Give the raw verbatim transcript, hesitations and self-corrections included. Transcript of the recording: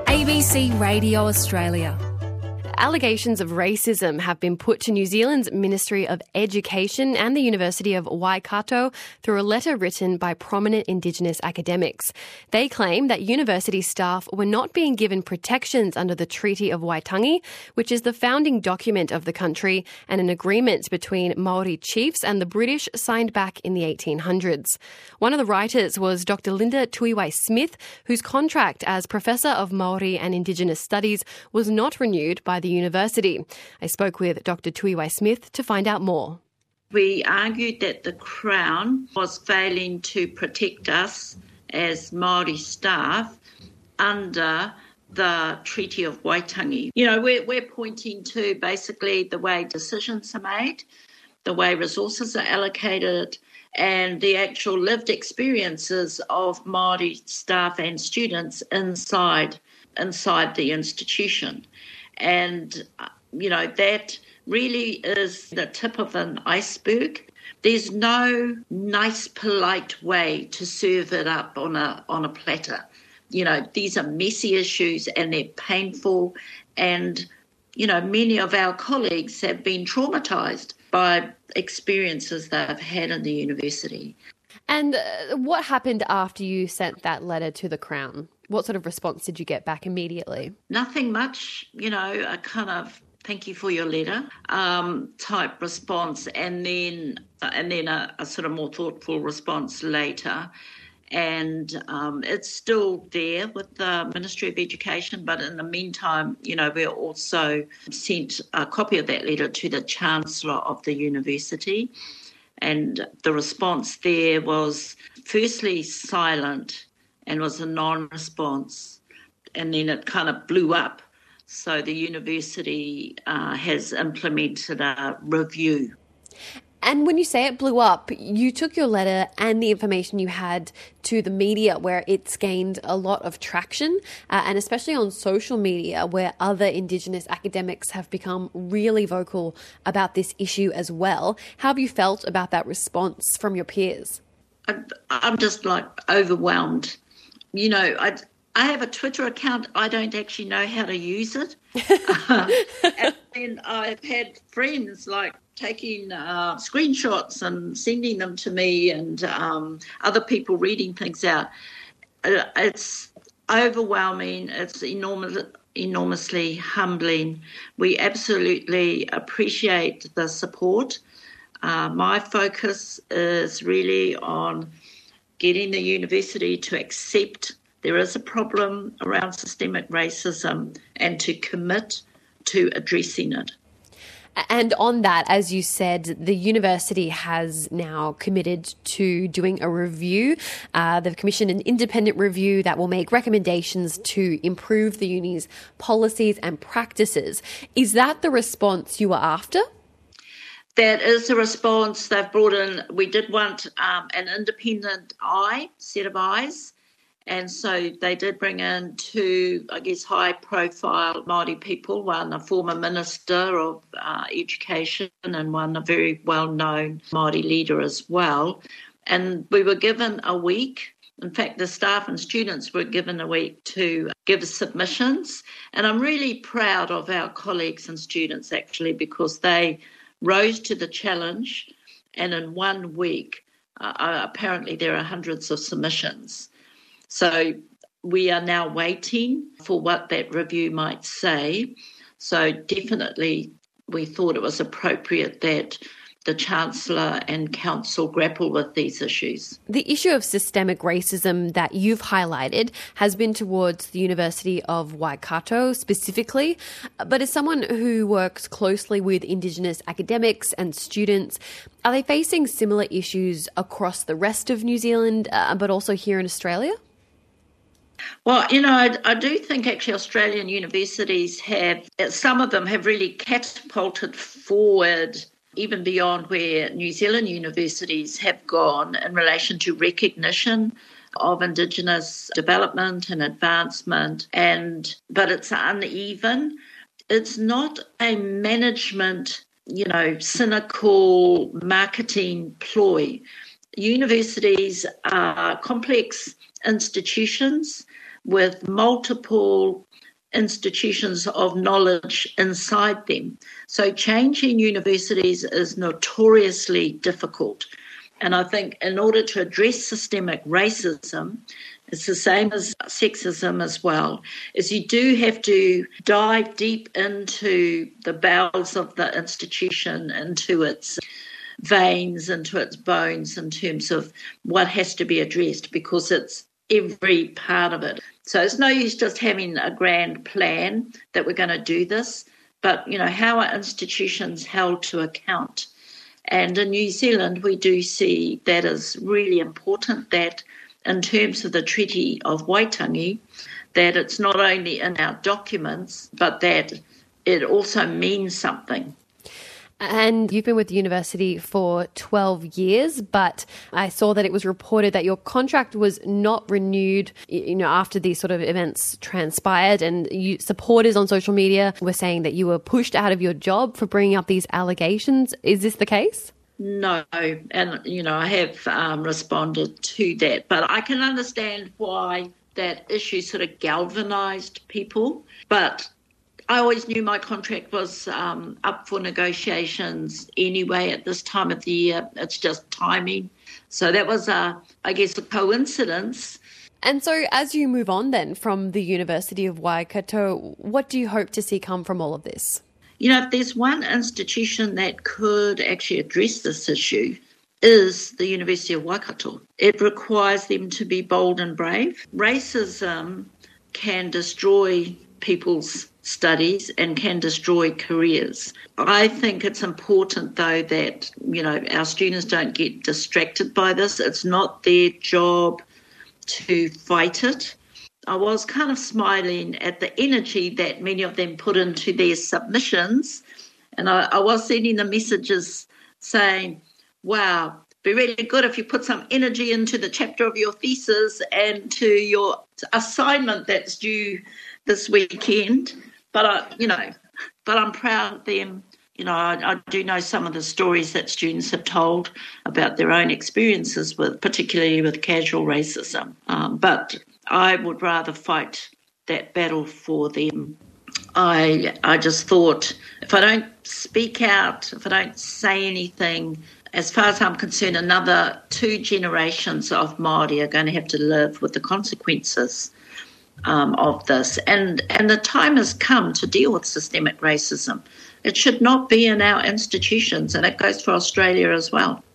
A B C Radio Australia. Allegations of racism have been put to New Zealand's Ministry of Education and the University of Waikato through a letter written by prominent Indigenous academics. They claim that university staff were not being given protections under the Treaty of Waitangi, which is the founding document of the country and an agreement between Maori chiefs and the British signed back in the eighteen hundreds. One of the writers was Doctor Linda Tuiwai-Smith, whose contract as Professor of Maori and Indigenous Studies was not renewed by the university. I spoke with Doctor Tuiwai-Smith to find out more. We argued that the Crown was failing to protect us as Māori staff under the Treaty of Waitangi. You know, we're, we're pointing to basically the way decisions are made, the way resources are allocated, and the actual lived experiences of Māori staff and students inside, inside the institution. And, you know, that really is the tip of an iceberg. There's no nice, polite way to serve it up on a on a platter. You know, these are messy issues and they're painful. And, you know, many of our colleagues have been traumatised by experiences they've had in the university. And uh, what happened after you sent that letter to the Crown? What sort of response did you get back immediately? Nothing much, you know, a kind of thank you for your letter um, type response, and then and then a, a sort of more thoughtful response later. And um, it's still there with the Ministry of Education, but in the meantime, you know, we also sent a copy of that letter to the Chancellor of the university. And the response there was firstly silent and was a non-response, and then it kind of blew up. So the university uh, has implemented a review. And when you say it blew up, you took your letter and the information you had to the media where it's gained a lot of traction, uh, and especially on social media where other Indigenous academics have become really vocal about this issue as well. How have you felt about that response from your peers? I, I'm just like overwhelmed. You know, I, I have a Twitter account. I don't actually know how to use it. uh, and then I've had friends like taking uh, screenshots and sending them to me, and um, other people reading things out. Uh, it's overwhelming. It's enormous, enormously humbling. We absolutely appreciate the support. Uh, my focus is really on getting the university to accept there is a problem around systemic racism and to commit to addressing it. And on that, as you said, the university has now committed to doing a review. Uh, they've commissioned an independent review that will make recommendations to improve the uni's policies and practices. Is that the response you were after? That is the response they've brought in. We did want um, an independent eye, set of eyes. And so they did bring in two, I guess, high-profile Māori people, one a former Minister of uh, Education and one a very well-known Māori leader as well. And we were given a week. In fact, the staff and students were given a week to give submissions. And I'm really proud of our colleagues and students, actually, because they rose to the challenge. And in one week, uh, apparently there are hundreds of submissions. So we are now waiting for what that review might say. So definitely we thought it was appropriate that the Chancellor and Council grapple with these issues. The issue of systemic racism that you've highlighted has been towards the University of Waikato specifically, but as someone who works closely with Indigenous academics and students, are they facing similar issues across the rest of New Zealand, uh, but also here in Australia? Well, you know, I, I do think actually Australian universities have, some of them have really catapulted forward even beyond where New Zealand universities have gone in relation to recognition of Indigenous development and advancement. And but it's uneven. It's not a management, you know, cynical marketing ploy. Universities are complex institutions. with multiple institutions of knowledge inside them. So changing universities is notoriously difficult. And I think in order to address systemic racism, it's the same as sexism as well, is you do have to dive deep into the bowels of the institution, into its veins, into its bones in terms of what has to be addressed, because it's every part of it. So it's no use just having a grand plan that we're going to do this, but, you know, how are institutions held to account? And in New Zealand, we do see that is really important, that in terms of the Treaty of Waitangi, that it's not only in our documents, but that it also means something. And you've been with the university for twelve years, but I saw that it was reported that your contract was not renewed, you know, after these sort of events transpired, and you, supporters on social media were saying that you were pushed out of your job for bringing up these allegations. Is this the case? No, and, you know, I have um, responded to that, but I can understand why that issue sort of galvanised people, but I always knew my contract was um, up for negotiations anyway at this time of the year. It's just timing. So that was, a, I guess, a coincidence. And so as you move on then from the University of Waikato, what do you hope to see come from all of this? You know, if there's one institution that could actually address this issue, is the University of Waikato. It requires them to be bold and brave. Racism can destroy people's studies and can destroy careers. I think it's important, though, that, you know, our students don't get distracted by this. It's not their job to fight it. I was kind of smiling at the energy that many of them put into their submissions, and I, I was sending them messages saying, wow, be really good if you put some energy into the chapter of your thesis and to your assignment that's due this weekend. But, I, you know, but I'm proud of them. You know, I, I do know some of the stories that students have told about their own experiences with, particularly with casual racism. Um, but I would rather fight that battle for them. I I just thought, if I don't speak out, if I don't say anything, as far as I'm concerned, another two generations of Māori are going to have to live with the consequences Um, of this. And, and the time has come to deal with systemic racism. It should not be in our institutions, and it goes for Australia as well.